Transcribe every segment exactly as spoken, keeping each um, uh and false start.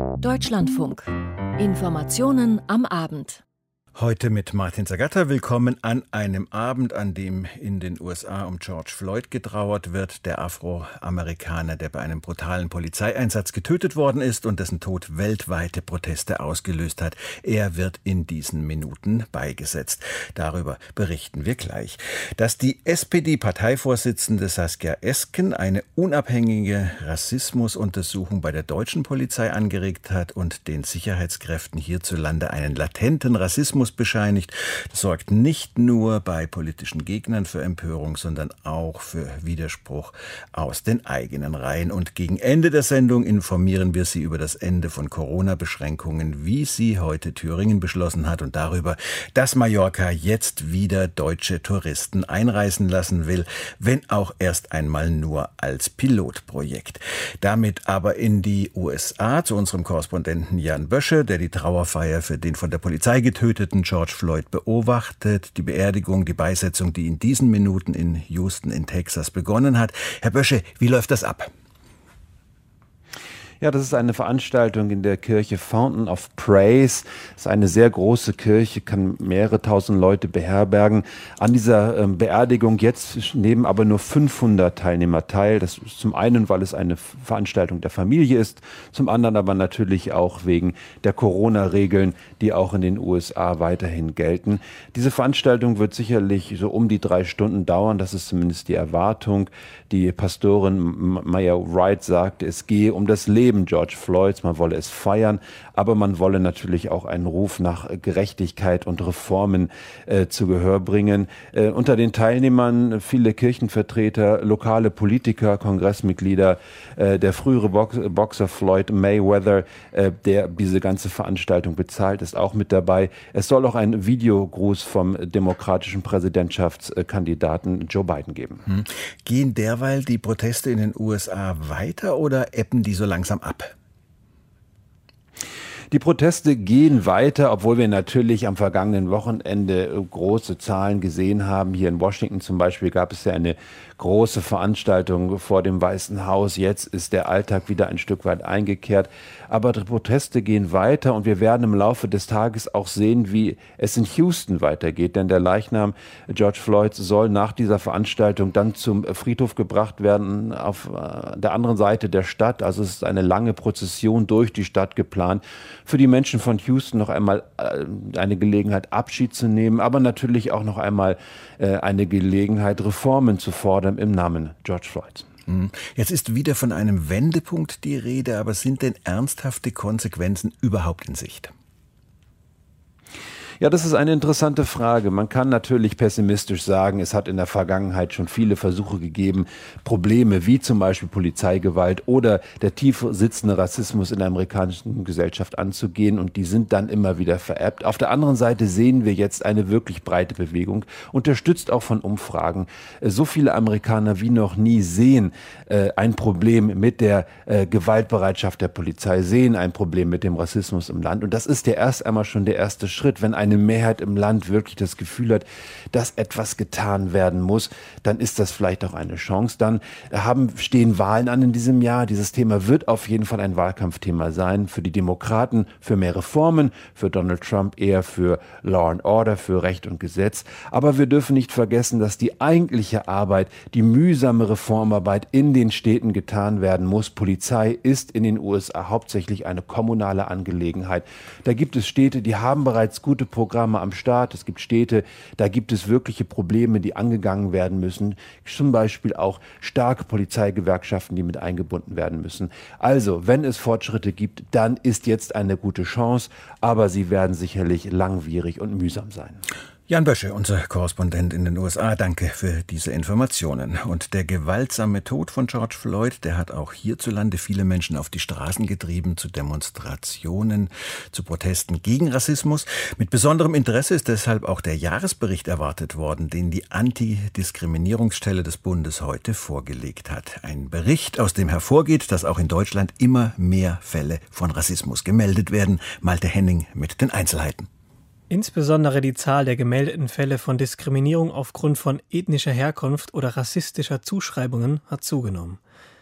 Deutschlandfunk. Informationen am Abend. Heute mit Martin Zagatta. Willkommen an einem Abend, an dem in den U S A um George Floyd getrauert wird, der Afroamerikaner, der bei einem brutalen Polizeieinsatz getötet worden ist und dessen Tod weltweite Proteste ausgelöst hat. Er wird in diesen Minuten beigesetzt. Darüber berichten wir gleich. Dass die S P D-Parteivorsitzende Saskia Esken eine unabhängige Rassismusuntersuchung bei der deutschen Polizei angeregt hat und den Sicherheitskräften hierzulande einen latenten Rassismus bescheinigt. Das sorgt nicht nur bei politischen Gegnern für Empörung, sondern auch für Widerspruch aus den eigenen Reihen. Und gegen Ende der Sendung informieren wir Sie über das Ende von Corona-Beschränkungen, wie sie heute Thüringen beschlossen hat, und darüber, dass Mallorca jetzt wieder deutsche Touristen einreisen lassen will, wenn auch erst einmal nur als Pilotprojekt. Damit aber in die U S A zu unserem Korrespondenten Jan Bösche, der die Trauerfeier für den von der Polizei getöteten George Floyd beobachtet, die Beerdigung, die Beisetzung, die in diesen Minuten in Houston in Texas begonnen hat. Herr Bösche, wie läuft das ab? Ja, das ist eine Veranstaltung in der Kirche Fountain of Praise. Das ist eine sehr große Kirche, kann mehrere tausend Leute beherbergen. An dieser ähm, Beerdigung jetzt nehmen aber nur fünfhundert Teilnehmer teil. Das ist zum einen, weil es eine Veranstaltung der Familie ist, zum anderen aber natürlich auch wegen der Corona-Regeln, die auch in den U S A weiterhin gelten. Diese Veranstaltung wird sicherlich so um die drei Stunden dauern. Das ist zumindest die Erwartung. Die Pastorin Maya Wright sagte, es gehe um das Leben George Floyds, man wolle es feiern, aber man wolle natürlich auch einen Ruf nach Gerechtigkeit und Reformen äh, zu Gehör bringen. Äh, unter den Teilnehmern viele Kirchenvertreter, lokale Politiker, Kongressmitglieder, äh, der frühere Box- Boxer Floyd Mayweather, äh, der diese ganze Veranstaltung bezahlt, ist auch mit dabei. Es soll auch einen Videogruß vom demokratischen Präsidentschaftskandidaten Joe Biden geben. Hm. Gehen derweil die Proteste in den U S A weiter oder ebben die so langsam ab? Die Proteste gehen weiter, obwohl wir natürlich am vergangenen Wochenende große Zahlen gesehen haben. Hier in Washington zum Beispiel gab es ja eine große Veranstaltung vor dem Weißen Haus. Jetzt ist der Alltag wieder ein Stück weit eingekehrt. Aber die Proteste gehen weiter und wir werden im Laufe des Tages auch sehen, wie es in Houston weitergeht. Denn der Leichnam George Floyds soll nach dieser Veranstaltung dann zum Friedhof gebracht werden auf der anderen Seite der Stadt. Also es ist eine lange Prozession durch die Stadt geplant. Für die Menschen von Houston noch einmal eine Gelegenheit, Abschied zu nehmen, aber natürlich auch noch einmal eine Gelegenheit, Reformen zu fordern im Namen George Floyds. Jetzt ist wieder von einem Wendepunkt die Rede, aber sind denn ernsthafte Konsequenzen überhaupt in Sicht? Ja, das ist eine interessante Frage. Man kann natürlich pessimistisch sagen, es hat in der Vergangenheit schon viele Versuche gegeben, Probleme wie zum Beispiel Polizeigewalt oder der tief sitzende Rassismus in der amerikanischen Gesellschaft anzugehen, und die sind dann immer wieder verebbt. Auf der anderen Seite sehen wir jetzt eine wirklich breite Bewegung, unterstützt auch von Umfragen. So viele Amerikaner wie noch nie sehen äh, ein Problem mit der äh, Gewaltbereitschaft der Polizei, sehen ein Problem mit dem Rassismus im Land, und das ist ja erst einmal schon der erste Schritt. Wenn eine Mehrheit im Land wirklich das Gefühl hat, dass etwas getan werden muss, dann ist das vielleicht auch eine Chance. Dann haben, stehen Wahlen an in diesem Jahr. Dieses Thema wird auf jeden Fall ein Wahlkampfthema sein. Für die Demokraten für mehr Reformen, für Donald Trump eher für Law and Order, für Recht und Gesetz. Aber wir dürfen nicht vergessen, dass die eigentliche Arbeit, die mühsame Reformarbeit in den Städten getan werden muss. Polizei ist in den U S A hauptsächlich eine kommunale Angelegenheit. Da gibt es Städte, die haben bereits gute Programme am Start. Es gibt Städte, da gibt es wirkliche Probleme, die angegangen werden müssen. Zum Beispiel auch starke Polizeigewerkschaften, die mit eingebunden werden müssen. Also, wenn es Fortschritte gibt, dann ist jetzt eine gute Chance, aber sie werden sicherlich langwierig und mühsam sein. Jan Bösche, unser Korrespondent in den U S A, danke für diese Informationen. Und der gewaltsame Tod von George Floyd, der hat auch hierzulande viele Menschen auf die Straßen getrieben, zu Demonstrationen, zu Protesten gegen Rassismus. Mit besonderem Interesse ist deshalb auch der Jahresbericht erwartet worden, den die Antidiskriminierungsstelle des Bundes heute vorgelegt hat. Ein Bericht, aus dem hervorgeht, dass auch in Deutschland immer mehr Fälle von Rassismus gemeldet werden. Malte Henning mit den Einzelheiten. Insbesondere die Zahl der gemeldeten Fälle von Diskriminierung aufgrund von ethnischer Herkunft oder rassistischer Zuschreibungen hat zugenommen.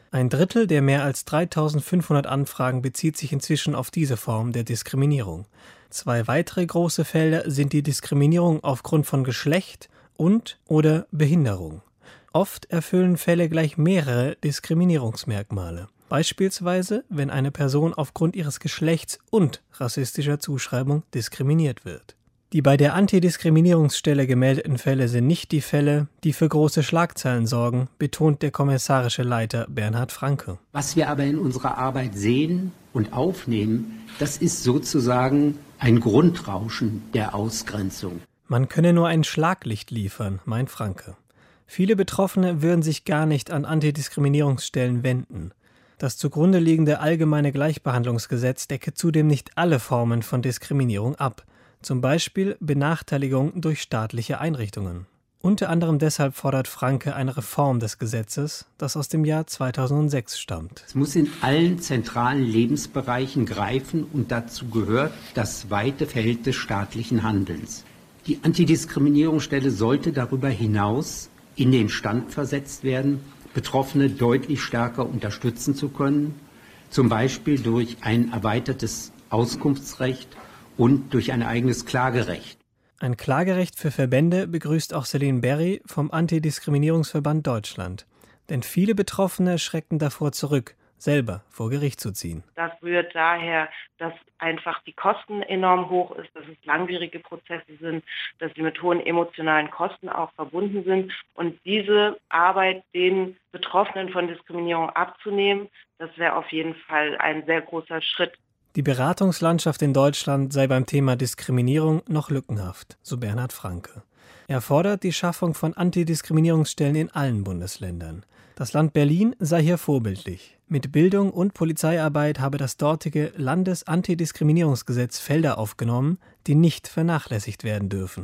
Ein Drittel der mehr als dreitausendfünfhundert Anfragen bezieht sich inzwischen auf diese Form der Diskriminierung. Zwei weitere große Felder sind die Diskriminierung aufgrund von Geschlecht und/oder Behinderung. Oft erfüllen Fälle gleich mehrere Diskriminierungsmerkmale. Beispielsweise, wenn eine Person aufgrund ihres Geschlechts und rassistischer Zuschreibung diskriminiert wird. Die bei der Antidiskriminierungsstelle gemeldeten Fälle sind nicht die Fälle, die für große Schlagzeilen sorgen, betont der kommissarische Leiter Bernhard Franke. Was wir aber in unserer Arbeit sehen und aufnehmen, das ist sozusagen ein Grundrauschen der Ausgrenzung. Man könne nur ein Schlaglicht liefern, meint Franke. Viele Betroffene würden sich gar nicht an Antidiskriminierungsstellen wenden. Das zugrunde liegende Allgemeine Gleichbehandlungsgesetz decke zudem nicht alle Formen von Diskriminierung ab, zum Beispiel Benachteiligung durch staatliche Einrichtungen. Unter anderem deshalb fordert Franke eine Reform des Gesetzes, das aus dem Jahr zweitausendsechs stammt. Es muss in allen zentralen Lebensbereichen greifen und dazu gehört das weite Feld des staatlichen Handelns. Die Antidiskriminierungsstelle sollte darüber hinaus in den Stand versetzt werden, Betroffene deutlich stärker unterstützen zu können, zum Beispiel durch ein erweitertes Auskunftsrecht und durch ein eigenes Klagerecht. Ein Klagerecht für Verbände begrüßt auch Celine Berry vom Antidiskriminierungsverband Deutschland. Denn viele Betroffene schrecken davor zurück, selber vor Gericht zu ziehen. Das rührt daher, dass einfach die Kosten enorm hoch ist, dass es langwierige Prozesse sind, dass sie mit hohen emotionalen Kosten auch verbunden sind. Und diese Arbeit den Betroffenen von Diskriminierung abzunehmen, das wäre auf jeden Fall ein sehr großer Schritt. Die Beratungslandschaft in Deutschland sei beim Thema Diskriminierung noch lückenhaft, so Bernhard Franke. Er fordert die Schaffung von Antidiskriminierungsstellen in allen Bundesländern. Das Land Berlin sei hier vorbildlich. Mit Bildung und Polizeiarbeit habe das dortige Landesantidiskriminierungsgesetz Felder aufgenommen, die nicht vernachlässigt werden dürfen.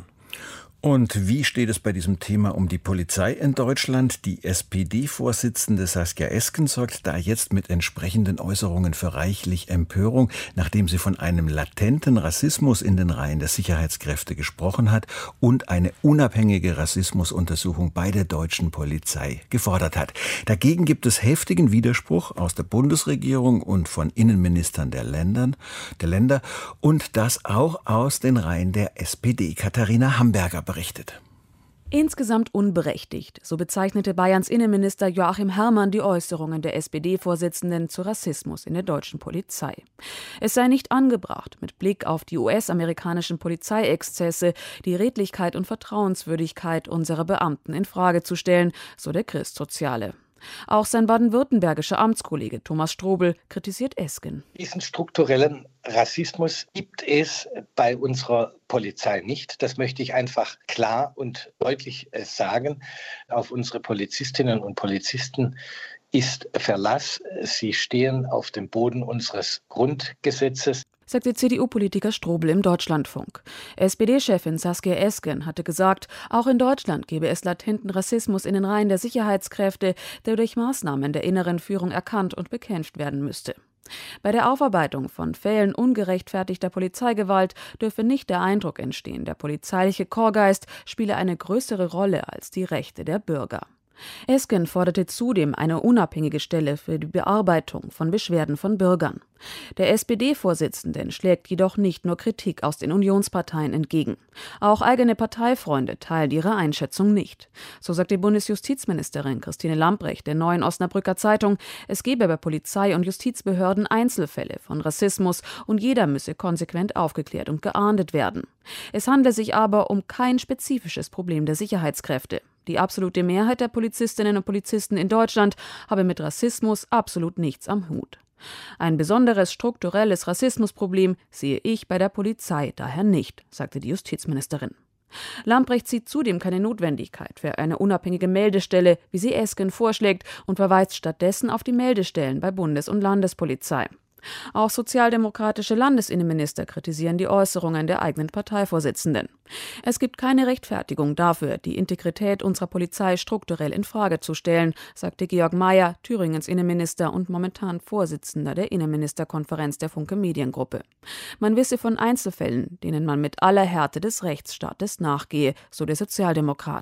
Und wie steht es bei diesem Thema um die Polizei in Deutschland? Die S P D-Vorsitzende Saskia Esken sorgt da jetzt mit entsprechenden Äußerungen für reichlich Empörung, nachdem sie von einem latenten Rassismus in den Reihen der Sicherheitskräfte gesprochen hat und eine unabhängige Rassismusuntersuchung bei der deutschen Polizei gefordert hat. Dagegen gibt es heftigen Widerspruch aus der Bundesregierung und von Innenministern der Ländern, der Länder und das auch aus den Reihen der S P D. Katharina Hamburger berichtet. Insgesamt unberechtigt, so bezeichnete Bayerns Innenminister Joachim Herrmann die Äußerungen der S P D-Vorsitzenden zu Rassismus in der deutschen Polizei. Es sei nicht angebracht, mit Blick auf die U S-amerikanischen Polizeiexzesse die Redlichkeit und Vertrauenswürdigkeit unserer Beamten in Frage zu stellen, so der Christsoziale. Auch sein baden-württembergischer Amtskollege Thomas Strobel kritisiert Esken. Diesen strukturellen Rassismus gibt es bei unserer Polizei nicht. Das möchte ich einfach klar und deutlich sagen. Auf unsere Polizistinnen und Polizisten ist Verlass. Sie stehen auf dem Boden unseres Grundgesetzes, sagte C D U-Politiker Strobel im Deutschlandfunk. S P D-Chefin Saskia Esken hatte gesagt, auch in Deutschland gebe es latenten Rassismus in den Reihen der Sicherheitskräfte, der durch Maßnahmen der inneren Führung erkannt und bekämpft werden müsste. Bei der Aufarbeitung von Fällen ungerechtfertigter Polizeigewalt dürfe nicht der Eindruck entstehen, der polizeiliche Korpsgeist spiele eine größere Rolle als die Rechte der Bürger. Esken forderte zudem eine unabhängige Stelle für die Bearbeitung von Beschwerden von Bürgern. Der S P D-Vorsitzende schlägt jedoch nicht nur Kritik aus den Unionsparteien entgegen. Auch eigene Parteifreunde teilen ihre Einschätzung nicht. So sagt die Bundesjustizministerin Christine Lambrecht der Neuen Osnabrücker Zeitung, es gebe bei Polizei und Justizbehörden Einzelfälle von Rassismus und jeder müsse konsequent aufgeklärt und geahndet werden. Es handle sich aber um kein spezifisches Problem der Sicherheitskräfte. Die absolute Mehrheit der Polizistinnen und Polizisten in Deutschland habe mit Rassismus absolut nichts am Hut. Ein besonderes strukturelles Rassismusproblem sehe ich bei der Polizei daher nicht, sagte die Justizministerin. Lambrecht sieht zudem keine Notwendigkeit für eine unabhängige Meldestelle, wie sie Esken vorschlägt, und verweist stattdessen auf die Meldestellen bei Bundes- und Landespolizei. Auch sozialdemokratische Landesinnenminister kritisieren die Äußerungen der eigenen Parteivorsitzenden. Es gibt keine Rechtfertigung dafür, die Integrität unserer Polizei strukturell in Frage zu stellen, sagte Georg Mayer, Thüringens Innenminister und momentan Vorsitzender der Innenministerkonferenz der Funke Mediengruppe. Man wisse von Einzelfällen, denen man mit aller Härte des Rechtsstaates nachgehe, so der Sozialdemokrat.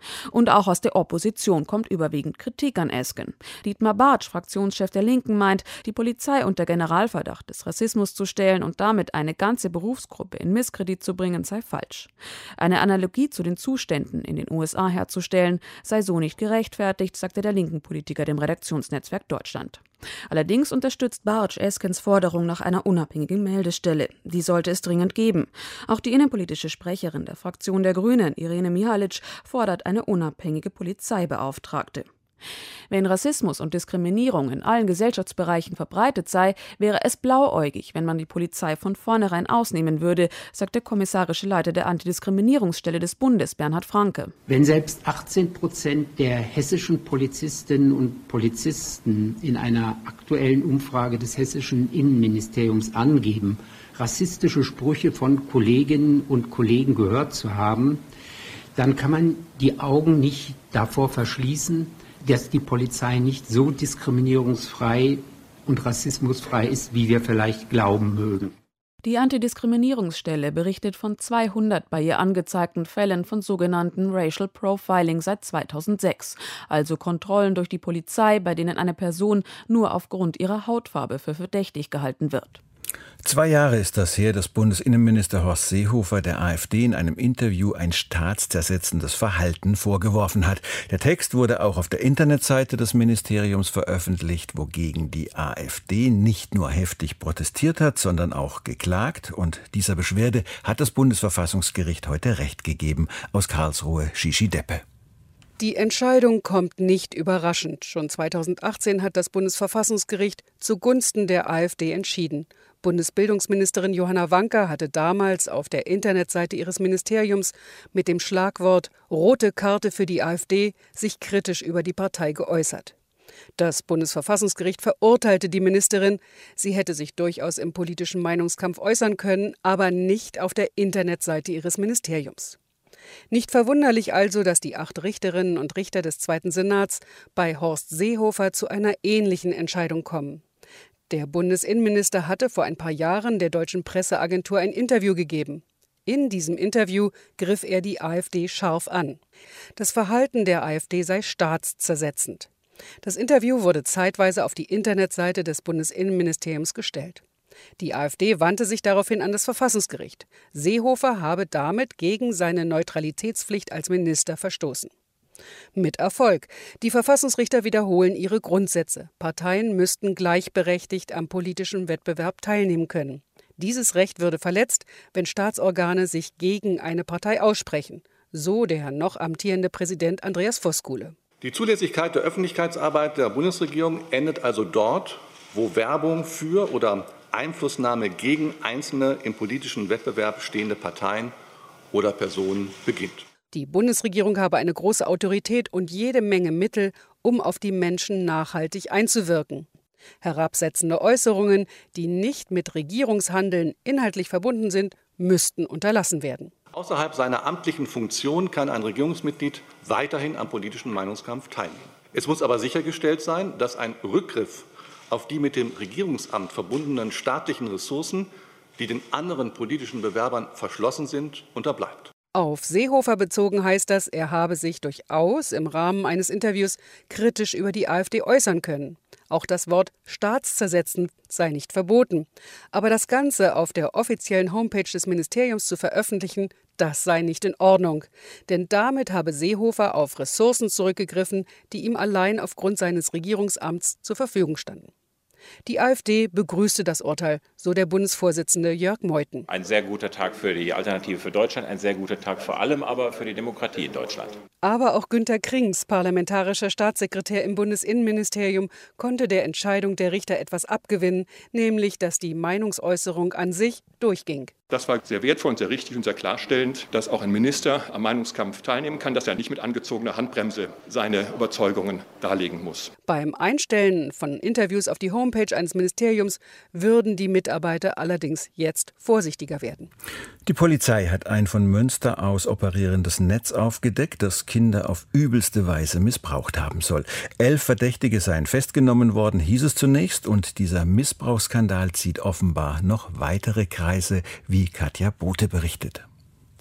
Und auch aus der Opposition kommt überwiegend Kritik an Esken. Dietmar Bartsch, Fraktionschef der Linken, meint, die Polizei unter Generalverdacht des Rassismus zu stellen und damit eine ganze Berufsgruppe in Misskredit zu bringen, sei falsch. Eine Analogie zu den Zuständen in den U S A herzustellen, sei so nicht gerechtfertigt, sagte der linken Politiker dem Redaktionsnetzwerk Deutschland. Allerdings unterstützt Bartsch Eskens Forderung nach einer unabhängigen Meldestelle. Die sollte es dringend geben. Auch die innenpolitische Sprecherin der Fraktion der Grünen, Irene Mihalic, fordert eine unabhängige Polizeibeauftragte. Wenn Rassismus und Diskriminierung in allen Gesellschaftsbereichen verbreitet sei, wäre es blauäugig, wenn man die Polizei von vornherein ausnehmen würde, sagt der kommissarische Leiter der Antidiskriminierungsstelle des Bundes, Bernhard Franke. Wenn selbst achtzehn Prozent der hessischen Polizistinnen und Polizisten in einer aktuellen Umfrage des hessischen Innenministeriums angeben, rassistische Sprüche von Kolleginnen und Kollegen gehört zu haben, dann kann man die Augen nicht davor verschließen, dass die Polizei nicht so diskriminierungsfrei und rassismusfrei ist, wie wir vielleicht glauben mögen. Die Antidiskriminierungsstelle berichtet von zweihundert bei ihr angezeigten Fällen von sogenannten Racial Profiling seit zweitausendsechs, also Kontrollen durch die Polizei, bei denen eine Person nur aufgrund ihrer Hautfarbe für verdächtig gehalten wird. Zwei Jahre ist das her, dass Bundesinnenminister Horst Seehofer der AfD in einem Interview ein staatszersetzendes Verhalten vorgeworfen hat. Der Text wurde auch auf der Internetseite des Ministeriums veröffentlicht, wogegen die AfD nicht nur heftig protestiert hat, sondern auch geklagt. Und dieser Beschwerde hat das Bundesverfassungsgericht heute Recht gegeben. Aus Karlsruhe, Shishi Deppe. Die Entscheidung kommt nicht überraschend. Schon zweitausendachtzehn hat das Bundesverfassungsgericht zugunsten der AfD entschieden. Bundesbildungsministerin Johanna Wanka hatte damals auf der Internetseite ihres Ministeriums mit dem Schlagwort »Rote Karte für die AfD« sich kritisch über die Partei geäußert. Das Bundesverfassungsgericht verurteilte die Ministerin. Sie hätte sich durchaus im politischen Meinungskampf äußern können, aber nicht auf der Internetseite ihres Ministeriums. Nicht verwunderlich also, dass die acht Richterinnen und Richter des Zweiten Senats bei Horst Seehofer zu einer ähnlichen Entscheidung kommen. Der Bundesinnenminister hatte vor ein paar Jahren der Deutschen Presseagentur ein Interview gegeben. In diesem Interview griff er die AfD scharf an. Das Verhalten der AfD sei staatszersetzend. Das Interview wurde zeitweise auf die Internetseite des Bundesinnenministeriums gestellt. Die AfD wandte sich daraufhin an das Verfassungsgericht. Seehofer habe damit gegen seine Neutralitätspflicht als Minister verstoßen. Mit Erfolg. Die Verfassungsrichter wiederholen ihre Grundsätze. Parteien müssten gleichberechtigt am politischen Wettbewerb teilnehmen können. Dieses Recht würde verletzt, wenn Staatsorgane sich gegen eine Partei aussprechen. So der noch amtierende Präsident Andreas Voskuhle. Die Zulässigkeit der Öffentlichkeitsarbeit der Bundesregierung endet also dort, wo Werbung für oder Einflussnahme gegen einzelne im politischen Wettbewerb stehende Parteien oder Personen beginnt. Die Bundesregierung habe eine große Autorität und jede Menge Mittel, um auf die Menschen nachhaltig einzuwirken. Herabsetzende Äußerungen, die nicht mit Regierungshandeln inhaltlich verbunden sind, müssten unterlassen werden. Außerhalb seiner amtlichen Funktion kann ein Regierungsmitglied weiterhin am politischen Meinungskampf teilnehmen. Es muss aber sichergestellt sein, dass ein Rückgriff auf die mit dem Regierungsamt verbundenen staatlichen Ressourcen, die den anderen politischen Bewerbern verschlossen sind, unterbleibt. Auf Seehofer bezogen heißt das, er habe sich durchaus im Rahmen eines Interviews kritisch über die AfD äußern können. Auch das Wort staatszersetzend sei nicht verboten. Aber das Ganze auf der offiziellen Homepage des Ministeriums zu veröffentlichen, das sei nicht in Ordnung. Denn damit habe Seehofer auf Ressourcen zurückgegriffen, die ihm allein aufgrund seines Regierungsamts zur Verfügung standen. Die AfD begrüßte das Urteil, so der Bundesvorsitzende Jörg Meuthen. Ein sehr guter Tag für die Alternative für Deutschland, ein sehr guter Tag vor allem aber für die Demokratie in Deutschland. Aber auch Günter Krings, parlamentarischer Staatssekretär im Bundesinnenministerium, konnte der Entscheidung der Richter etwas abgewinnen, nämlich, dass die Meinungsäußerung an sich durchging. Das war sehr wertvoll und sehr richtig und sehr klarstellend, dass auch ein Minister am Meinungskampf teilnehmen kann, dass er nicht mit angezogener Handbremse seine Überzeugungen darlegen muss. Beim Einstellen von Interviews auf die Homepage eines Ministeriums würden die Mitarbeiter allerdings jetzt vorsichtiger werden. Die Polizei hat ein von Münster aus operierendes Netz aufgedeckt, das Kinder auf übelste Weise missbraucht haben soll. Elf Verdächtige seien festgenommen worden, hieß es zunächst, und dieser Missbrauchsskandal zieht offenbar noch weitere Kreise, wie Katja Bote berichtet.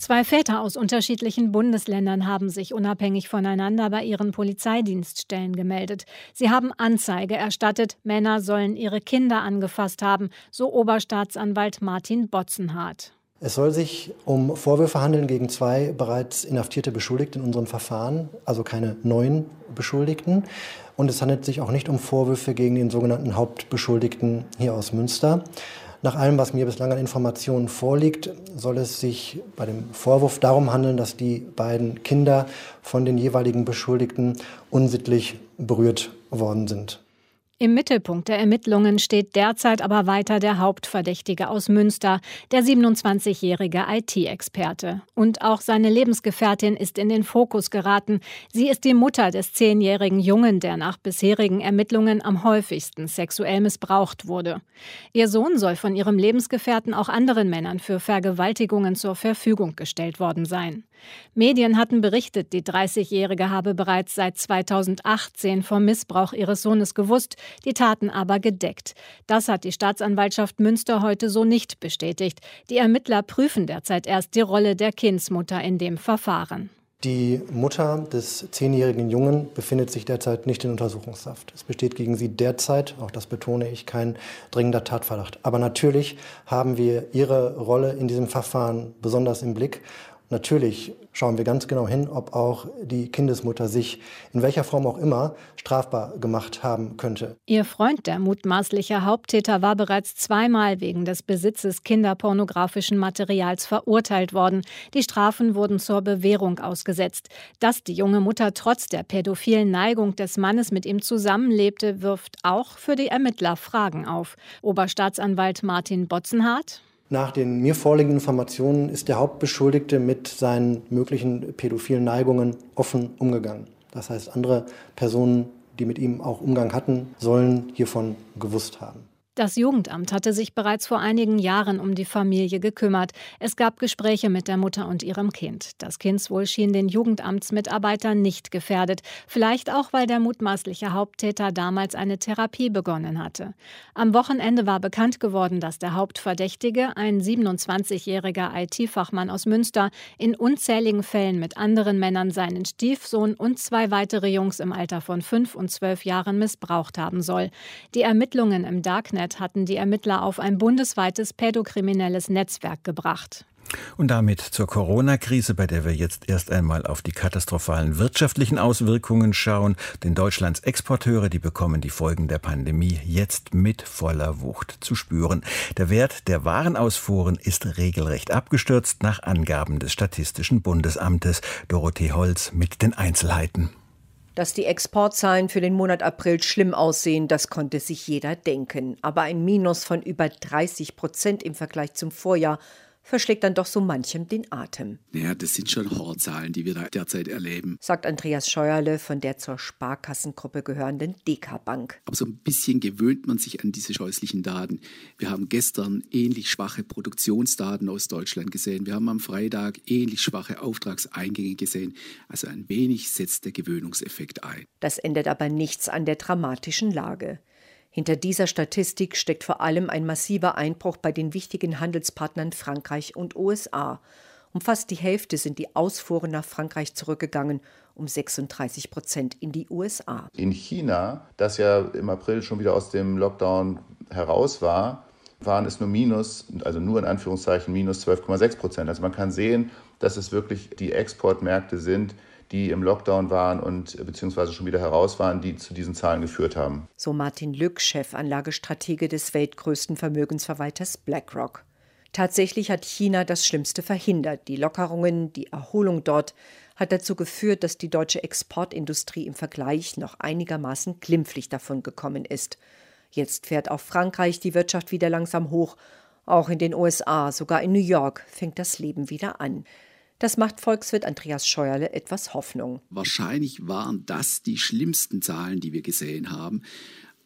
Zwei Väter aus unterschiedlichen Bundesländern haben sich unabhängig voneinander bei ihren Polizeidienststellen gemeldet. Sie haben Anzeige erstattet, Männer sollen ihre Kinder angefasst haben, so Oberstaatsanwalt Martin Botzenhardt. Es soll sich um Vorwürfe handeln gegen zwei bereits inhaftierte Beschuldigte in unserem Verfahren, also keine neuen Beschuldigten. Und es handelt sich auch nicht um Vorwürfe gegen den sogenannten Hauptbeschuldigten hier aus Münster. Nach allem, was mir bislang an Informationen vorliegt, soll es sich bei dem Vorwurf darum handeln, dass die beiden Kinder von den jeweiligen Beschuldigten unsittlich berührt worden sind. Im Mittelpunkt der Ermittlungen steht derzeit aber weiter der Hauptverdächtige aus Münster, der siebenundzwanzigjährige I T-Experte. Und auch seine Lebensgefährtin ist in den Fokus geraten. Sie ist die Mutter des zehnjährigen Jungen, der nach bisherigen Ermittlungen am häufigsten sexuell missbraucht wurde. Ihr Sohn soll von ihrem Lebensgefährten auch anderen Männern für Vergewaltigungen zur Verfügung gestellt worden sein. Medien hatten berichtet, die dreißigjährige habe bereits seit zweitausendachtzehn vom Missbrauch ihres Sohnes gewusst, die Taten aber gedeckt. Das hat die Staatsanwaltschaft Münster heute so nicht bestätigt. Die Ermittler prüfen derzeit erst die Rolle der Kindsmutter in dem Verfahren. Die Mutter des zehnjährigen Jungen befindet sich derzeit nicht in Untersuchungshaft. Es besteht gegen sie derzeit, auch das betone ich, kein dringender Tatverdacht. Aber natürlich haben wir ihre Rolle in diesem Verfahren besonders im Blick. Natürlich schauen wir ganz genau hin, ob auch die Kindesmutter sich in welcher Form auch immer strafbar gemacht haben könnte. Ihr Freund, der mutmaßliche Haupttäter, war bereits zweimal wegen des Besitzes kinderpornografischen Materials verurteilt worden. Die Strafen wurden zur Bewährung ausgesetzt. Dass die junge Mutter trotz der pädophilen Neigung des Mannes mit ihm zusammenlebte, wirft auch für die Ermittler Fragen auf. Oberstaatsanwalt Martin Botzenhardt: Nach den mir vorliegenden Informationen ist der Hauptbeschuldigte mit seinen möglichen pädophilen Neigungen offen umgegangen. Das heißt, andere Personen, die mit ihm auch Umgang hatten, sollen hiervon gewusst haben. Das Jugendamt hatte sich bereits vor einigen Jahren um die Familie gekümmert. Es gab Gespräche mit der Mutter und ihrem Kind. Das Kindswohl schien den Jugendamtsmitarbeitern nicht gefährdet. Vielleicht auch, weil der mutmaßliche Haupttäter damals eine Therapie begonnen hatte. Am Wochenende war bekannt geworden, dass der Hauptverdächtige, ein siebenundzwanzigjähriger I T-Fachmann aus Münster, in unzähligen Fällen mit anderen Männern seinen Stiefsohn und zwei weitere Jungs im Alter von fünf und zwölf Jahren missbraucht haben soll. Die Ermittlungen im Darknet hatten die Ermittler auf ein bundesweites pädokriminelles Netzwerk gebracht. Und damit zur Corona-Krise, bei der wir jetzt erst einmal auf die katastrophalen wirtschaftlichen Auswirkungen schauen. Denn Deutschlands Exporteure, die bekommen die Folgen der Pandemie jetzt mit voller Wucht zu spüren. Der Wert der Warenausfuhren ist regelrecht abgestürzt, nach Angaben des Statistischen Bundesamtes. Dorothee Holz mit den Einzelheiten. Dass die Exportzahlen für den Monat April schlimm aussehen, das konnte sich jeder denken. Aber ein Minus von über dreißig Prozent im Vergleich zum Vorjahr verschlägt dann doch so manchem den Atem. Naja, das sind schon Horrorzahlen, die wir da derzeit erleben, sagt Andreas Scheuerle von der zur Sparkassengruppe gehörenden D K Bank. Aber so ein bisschen gewöhnt man sich an diese scheußlichen Daten. Wir haben gestern ähnlich schwache Produktionsdaten aus Deutschland gesehen. Wir haben am Freitag ähnlich schwache Auftragseingänge gesehen. Also ein wenig setzt der Gewöhnungseffekt ein. Das ändert aber nichts an der dramatischen Lage. Hinter dieser Statistik steckt vor allem ein massiver Einbruch bei den wichtigen Handelspartnern Frankreich und U S A. Um fast die Hälfte sind die Ausfuhren nach Frankreich zurückgegangen, um sechsunddreißig Prozent in die U S A. In China, das ja im April schon wieder aus dem Lockdown heraus war, waren es nur minus, also nur in Anführungszeichen minus zwölf Komma sechs Prozent. Also man kann sehen, dass es wirklich die Exportmärkte sind, die im Lockdown waren und beziehungsweise schon wieder heraus waren, die zu diesen Zahlen geführt haben. So Martin Lück, Chefanlagestratege des weltgrößten Vermögensverwalters BlackRock. Tatsächlich hat China das Schlimmste verhindert. Die Lockerungen, die Erholung dort hat dazu geführt, dass die deutsche Exportindustrie im Vergleich noch einigermaßen glimpflich davon gekommen ist. Jetzt fährt auch Frankreich die Wirtschaft wieder langsam hoch. Auch in den U S A, sogar in New York, fängt das Leben wieder an. Das macht Volkswirt Andreas Scheuerle etwas Hoffnung. Wahrscheinlich waren das die schlimmsten Zahlen, die wir gesehen haben.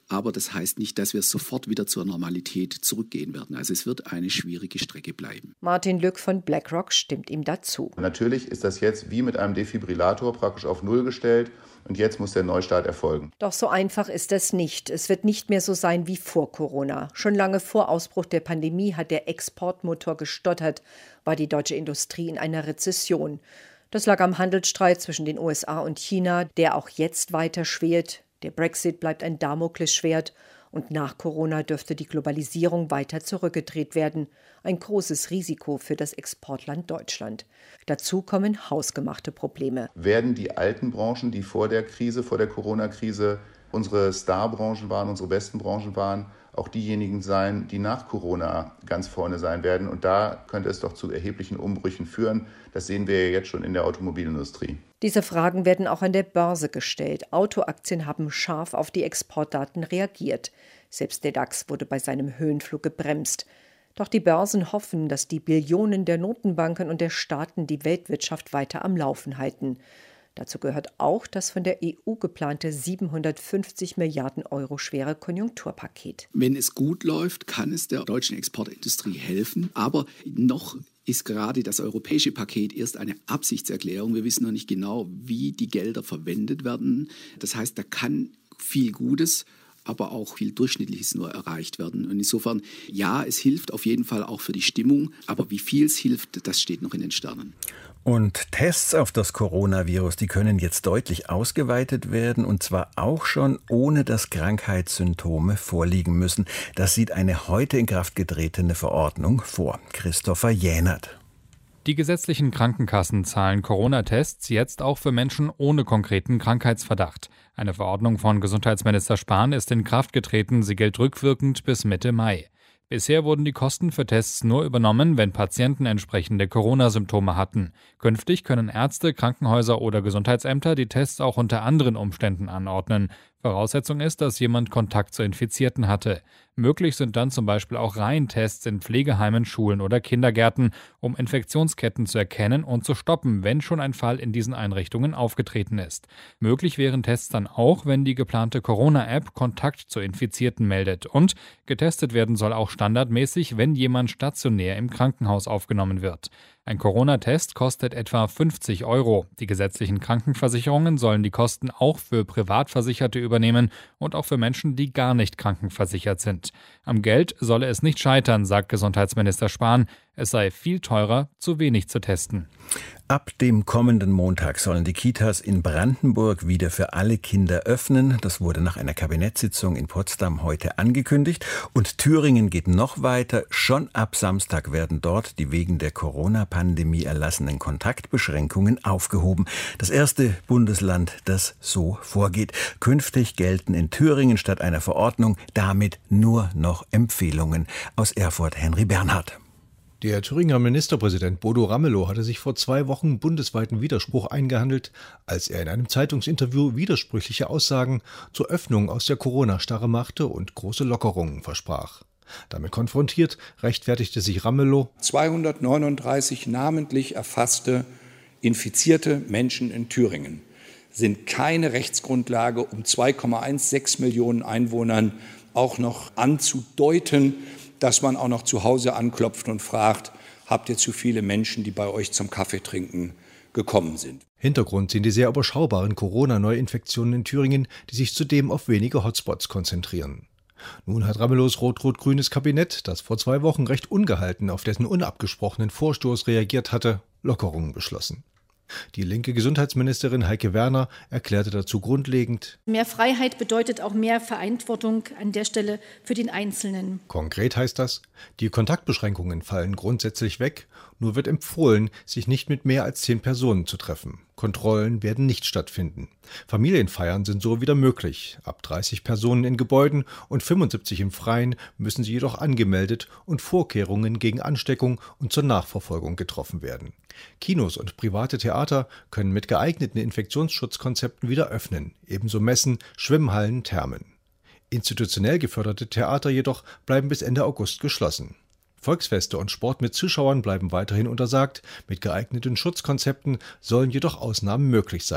Aber das heißt nicht, dass wir sofort wieder zur Normalität zurückgehen werden. Also es wird eine schwierige Strecke bleiben. Martin Lück von BlackRock stimmt ihm dazu. Natürlich ist das jetzt wie mit einem Defibrillator praktisch auf Null gestellt und jetzt muss der Neustart erfolgen. Doch so einfach ist das nicht. Es wird nicht mehr so sein wie vor Corona. Schon lange vor Ausbruch der Pandemie hat der Exportmotor gestottert, war die deutsche Industrie in einer Rezession. Das lag am Handelsstreit zwischen den U S A und China, der auch jetzt weiter schwelt. Der Brexit bleibt ein Damoklesschwert und nach Corona dürfte die Globalisierung weiter zurückgedreht werden. Ein großes Risiko für das Exportland Deutschland. Dazu kommen hausgemachte Probleme. Werden die alten Branchen, die vor der Krise, vor der Corona-Krise unsere Starbranchen waren, unsere besten Branchen waren, auch diejenigen sein, die nach Corona ganz vorne sein werden? Und da könnte es doch zu erheblichen Umbrüchen führen. Das sehen wir ja jetzt schon in der Automobilindustrie. Diese Fragen werden auch an der Börse gestellt. Autoaktien haben scharf auf die Exportdaten reagiert. Selbst der DAX wurde bei seinem Höhenflug gebremst. Doch die Börsen hoffen, dass die Billionen der Notenbanken und der Staaten die Weltwirtschaft weiter am Laufen halten. Dazu gehört auch das von der E U geplante siebenhundertfünfzig Milliarden Euro schwere Konjunkturpaket. Wenn es gut läuft, kann es der deutschen Exportindustrie helfen. Aber noch ist gerade das europäische Paket erst eine Absichtserklärung. Wir wissen noch nicht genau, wie die Gelder verwendet werden. Das heißt, da kann viel Gutes, aber auch viel Durchschnittliches nur erreicht werden. Und insofern, ja, es hilft auf jeden Fall auch für die Stimmung. Aber wie viel es hilft, das steht noch in den Sternen. Und Tests auf das Coronavirus, die können jetzt deutlich ausgeweitet werden, und zwar auch schon, ohne dass Krankheitssymptome vorliegen müssen. Das sieht eine heute in Kraft getretene Verordnung vor. Christopher Jähnert. Die gesetzlichen Krankenkassen zahlen Corona-Tests jetzt auch für Menschen ohne konkreten Krankheitsverdacht. Eine Verordnung von Gesundheitsminister Spahn ist in Kraft getreten. Sie gilt rückwirkend bis Mitte Mai. Bisher wurden die Kosten für Tests nur übernommen, wenn Patienten entsprechende Corona-Symptome hatten. Künftig können Ärzte, Krankenhäuser oder Gesundheitsämter die Tests auch unter anderen Umständen anordnen. Voraussetzung ist, dass jemand Kontakt zu Infizierten hatte. Möglich sind dann zum Beispiel auch Reihentests in Pflegeheimen, Schulen oder Kindergärten, um Infektionsketten zu erkennen und zu stoppen, wenn schon ein Fall in diesen Einrichtungen aufgetreten ist. Möglich wären Tests dann auch, wenn die geplante Corona-App Kontakt zu Infizierten meldet. Und getestet werden soll auch standardmäßig, wenn jemand stationär im Krankenhaus aufgenommen wird. Ein Corona-Test kostet etwa fünfzig Euro. Die gesetzlichen Krankenversicherungen sollen die Kosten auch für Privatversicherte übernehmen und auch für Menschen, die gar nicht krankenversichert sind. Am Geld solle es nicht scheitern, sagt Gesundheitsminister Spahn. Es sei viel teurer, zu wenig zu testen. Ab dem kommenden Montag sollen die Kitas in Brandenburg wieder für alle Kinder öffnen. Das wurde nach einer Kabinettssitzung in Potsdam heute angekündigt. Und Thüringen geht noch weiter. Schon ab Samstag werden dort die wegen der Corona-Pandemie erlassenen Kontaktbeschränkungen aufgehoben. Das erste Bundesland, das so vorgeht. Künftig gelten in Thüringen statt einer Verordnung damit nur noch Empfehlungen. Aus Erfurt Henry Bernhard. Der Thüringer Ministerpräsident Bodo Ramelow hatte sich vor zwei Wochen bundesweiten Widerspruch eingehandelt, als er in einem Zeitungsinterview widersprüchliche Aussagen zur Öffnung aus der Corona-Starre machte und große Lockerungen versprach. Damit konfrontiert, rechtfertigte sich Ramelow: zweihundertneununddreißig namentlich erfasste infizierte Menschen in Thüringen sind keine Rechtsgrundlage, um zwei Komma sechzehn Millionen Einwohnern auch noch anzudeuten, dass man auch noch zu Hause anklopft und fragt, habt ihr zu viele Menschen, die bei euch zum Kaffee trinken gekommen sind. Hintergrund sind die sehr überschaubaren Corona-Neuinfektionen in Thüringen, die sich zudem auf wenige Hotspots konzentrieren. Nun hat Ramelows rot-rot-grünes Kabinett, das vor zwei Wochen recht ungehalten auf dessen unabgesprochenen Vorstoß reagiert hatte, Lockerungen beschlossen. Die linke Gesundheitsministerin Heike Werner erklärte dazu grundlegend: Mehr Freiheit bedeutet auch mehr Verantwortung an der Stelle für den Einzelnen. Konkret heißt das, die Kontaktbeschränkungen fallen grundsätzlich weg, nur wird empfohlen, sich nicht mit mehr als zehn Personen zu treffen. Kontrollen werden nicht stattfinden. Familienfeiern sind so wieder möglich. Ab dreißig Personen in Gebäuden und fünfundsiebzig im Freien müssen sie jedoch angemeldet und Vorkehrungen gegen Ansteckung und zur Nachverfolgung getroffen werden. Kinos und private Theater können mit geeigneten Infektionsschutzkonzepten wieder öffnen, ebenso Messen, Schwimmhallen, Thermen. Institutionell geförderte Theater jedoch bleiben bis Ende August geschlossen. Volksfeste und Sport mit Zuschauern bleiben weiterhin untersagt, mit geeigneten Schutzkonzepten sollen jedoch Ausnahmen möglich sein.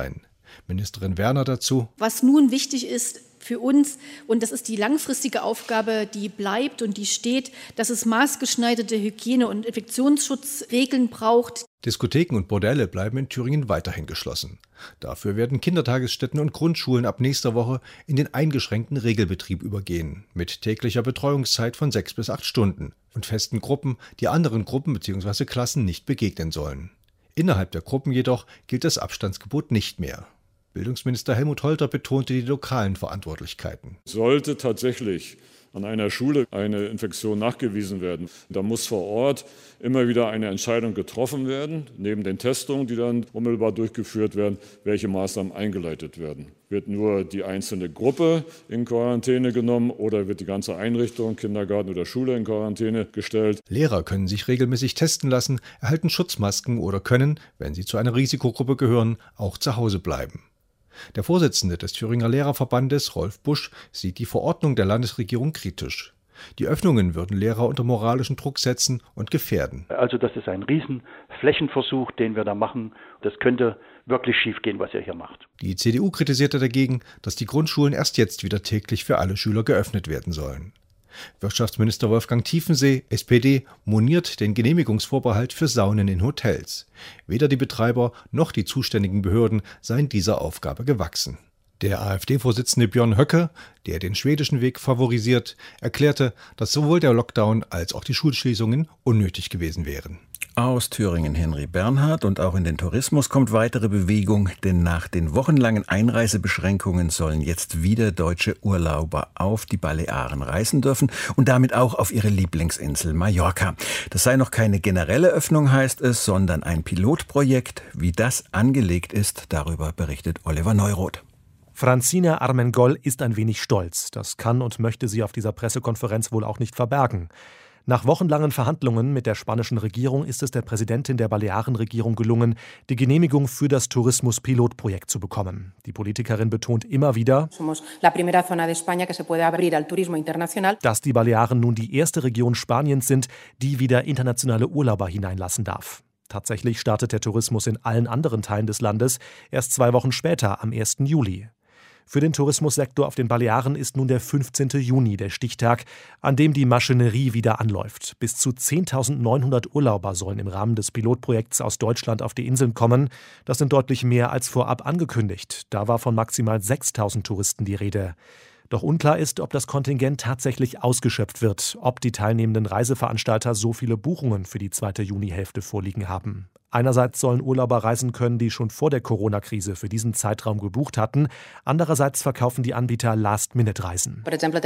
Ministerin Werner dazu: Was nun wichtig ist für uns, und das ist die langfristige Aufgabe, die bleibt und die steht, dass es maßgeschneiderte Hygiene- und Infektionsschutzregeln braucht. Diskotheken und Bordelle bleiben in Thüringen weiterhin geschlossen. Dafür werden Kindertagesstätten und Grundschulen ab nächster Woche in den eingeschränkten Regelbetrieb übergehen, mit täglicher Betreuungszeit von sechs bis acht Stunden und festen Gruppen, die anderen Gruppen bzw. Klassen nicht begegnen sollen. Innerhalb der Gruppen jedoch gilt das Abstandsgebot nicht mehr. Bildungsminister Helmut Holter betonte die lokalen Verantwortlichkeiten. Sollte tatsächlich an einer Schule eine Infektion nachgewiesen werden, da muss vor Ort immer wieder eine Entscheidung getroffen werden, neben den Testungen, die dann unmittelbar durchgeführt werden, welche Maßnahmen eingeleitet werden. Wird nur die einzelne Gruppe in Quarantäne genommen oder wird die ganze Einrichtung, Kindergarten oder Schule in Quarantäne gestellt? Lehrer können sich regelmäßig testen lassen, erhalten Schutzmasken oder können, wenn sie zu einer Risikogruppe gehören, auch zu Hause bleiben. Der Vorsitzende des Thüringer Lehrerverbandes, Rolf Busch, sieht die Verordnung der Landesregierung kritisch. Die Öffnungen würden Lehrer unter moralischen Druck setzen und gefährden. Also das ist ein Riesenflächenversuch, den wir da machen. Das könnte wirklich schiefgehen, was ihr hier macht. Die C D U kritisierte dagegen, dass die Grundschulen erst jetzt wieder täglich für alle Schüler geöffnet werden sollen. Wirtschaftsminister Wolfgang Tiefensee, S P D, moniert den Genehmigungsvorbehalt für Saunen in Hotels. Weder die Betreiber noch die zuständigen Behörden seien dieser Aufgabe gewachsen. Der AfD-Vorsitzende Björn Höcke, der den schwedischen Weg favorisiert, erklärte, dass sowohl der Lockdown als auch die Schulschließungen unnötig gewesen wären. Aus Thüringen Henry Bernhard. Und auch in den Tourismus kommt weitere Bewegung, denn nach den wochenlangen Einreisebeschränkungen sollen jetzt wieder deutsche Urlauber auf die Balearen reisen dürfen und damit auch auf ihre Lieblingsinsel Mallorca. Das sei noch keine generelle Öffnung, heißt es, sondern ein Pilotprojekt. Wie das angelegt ist, darüber berichtet Oliver Neuroth. Francina Armengol ist ein wenig stolz. Das kann und möchte sie auf dieser Pressekonferenz wohl auch nicht verbergen. Nach wochenlangen Verhandlungen mit der spanischen Regierung ist es der Präsidentin der Balearenregierung gelungen, die Genehmigung für das Tourismus-Pilotprojekt zu bekommen. Die Politikerin betont immer wieder, dass die Balearen nun die erste Region Spaniens sind, die wieder internationale Urlauber hineinlassen darf. Tatsächlich startet der Tourismus in allen anderen Teilen des Landes erst zwei Wochen später, am ersten Juli. Für den Tourismussektor auf den Balearen ist nun der fünfzehnten Juni der Stichtag, an dem die Maschinerie wieder anläuft. Bis zu zehntausendneunhundert Urlauber sollen im Rahmen des Pilotprojekts aus Deutschland auf die Inseln kommen. Das sind deutlich mehr als vorab angekündigt. Da war von maximal sechstausend Touristen die Rede. Doch unklar ist, ob das Kontingent tatsächlich ausgeschöpft wird, ob die teilnehmenden Reiseveranstalter so viele Buchungen für die zweite Junihälfte vorliegen haben. Einerseits sollen Urlauber reisen können, die schon vor der Corona-Krise für diesen Zeitraum gebucht hatten. Andererseits verkaufen die Anbieter Last-Minute-Reisen.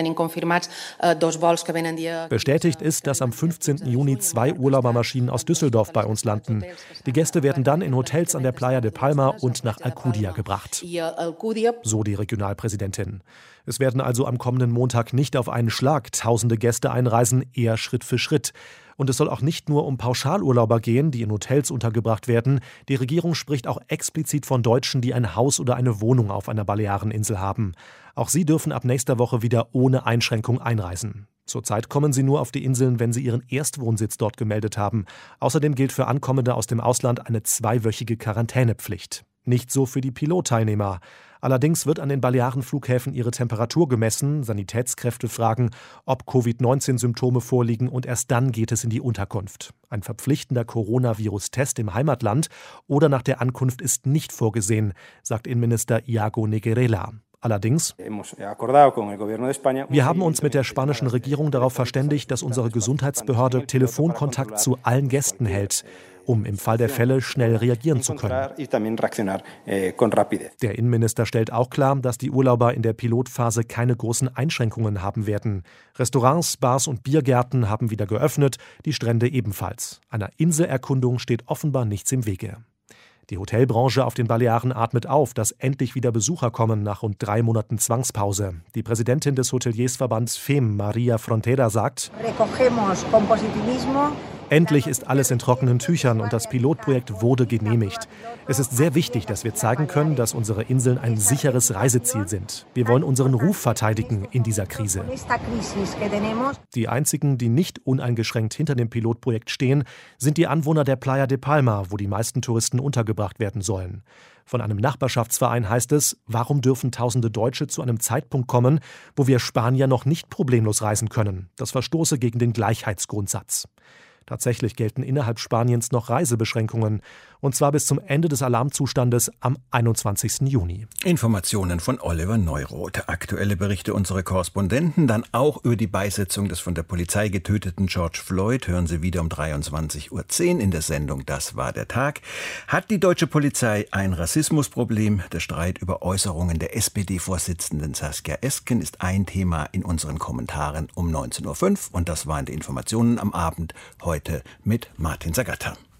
Bestätigt ist, dass am fünfzehnten Juni zwei Urlaubermaschinen aus Düsseldorf bei uns landen. Die Gäste werden dann in Hotels an der Playa de Palma und nach Alcudia gebracht. So die Regionalpräsidentin. Es werden also am kommenden Montag nicht auf einen Schlag tausende Gäste einreisen, eher Schritt für Schritt. Und es soll auch nicht nur um Pauschalurlauber gehen, die in Hotels untergebracht werden. Die Regierung spricht auch explizit von Deutschen, die ein Haus oder eine Wohnung auf einer Baleareninsel haben. Auch sie dürfen ab nächster Woche wieder ohne Einschränkung einreisen. Zurzeit kommen sie nur auf die Inseln, wenn sie ihren Erstwohnsitz dort gemeldet haben. Außerdem gilt für Ankommende aus dem Ausland eine zweiwöchige Quarantänepflicht. Nicht so für die Pilotteilnehmer. Allerdings wird an den Balearenflughäfen ihre Temperatur gemessen, Sanitätskräfte fragen, ob Covid neunzehn Symptome vorliegen und erst dann geht es in die Unterkunft. Ein verpflichtender Coronavirus-Test im Heimatland oder nach der Ankunft ist nicht vorgesehen, sagt Innenminister Iago Neguerela. Allerdings, wir haben uns mit der spanischen Regierung darauf verständigt, dass unsere Gesundheitsbehörde Telefonkontakt zu allen Gästen hält, um im Fall der Fälle schnell reagieren zu können. Der Innenminister stellt auch klar, dass die Urlauber in der Pilotphase keine großen Einschränkungen haben werden. Restaurants, Bars und Biergärten haben wieder geöffnet, die Strände ebenfalls. Einer Inselerkundung steht offenbar nichts im Wege. Die Hotelbranche auf den Balearen atmet auf, dass endlich wieder Besucher kommen nach rund drei Monaten Zwangspause. Die Präsidentin des Hoteliersverbands F E M, Maria Frontera, sagt, Endlich ist alles in trockenen Tüchern und das Pilotprojekt wurde genehmigt. Es ist sehr wichtig, dass wir zeigen können, dass unsere Inseln ein sicheres Reiseziel sind. Wir wollen unseren Ruf verteidigen in dieser Krise. Die einzigen, die nicht uneingeschränkt hinter dem Pilotprojekt stehen, sind die Anwohner der Playa de Palma, wo die meisten Touristen untergebracht werden sollen. Von einem Nachbarschaftsverein heißt es, warum dürfen tausende Deutsche zu einem Zeitpunkt kommen, wo wir Spanier noch nicht problemlos reisen können? Das verstoße gegen den Gleichheitsgrundsatz. Tatsächlich gelten innerhalb Spaniens noch Reisebeschränkungen, und zwar bis zum Ende des Alarmzustandes am einundzwanzigsten Juni. Informationen von Oliver Neuroth. Aktuelle Berichte unserer Korrespondenten, dann auch über die Beisetzung des von der Polizei getöteten George Floyd, hören Sie wieder um dreiundzwanzig Uhr zehn in der Sendung Das war der Tag. Hat die deutsche Polizei ein Rassismusproblem? Der Streit über Äußerungen der S P D-Vorsitzenden Saskia Esken ist ein Thema in unseren Kommentaren um neunzehn Uhr fünf. Und das waren die Informationen am Abend heute mit Martin Sagatta.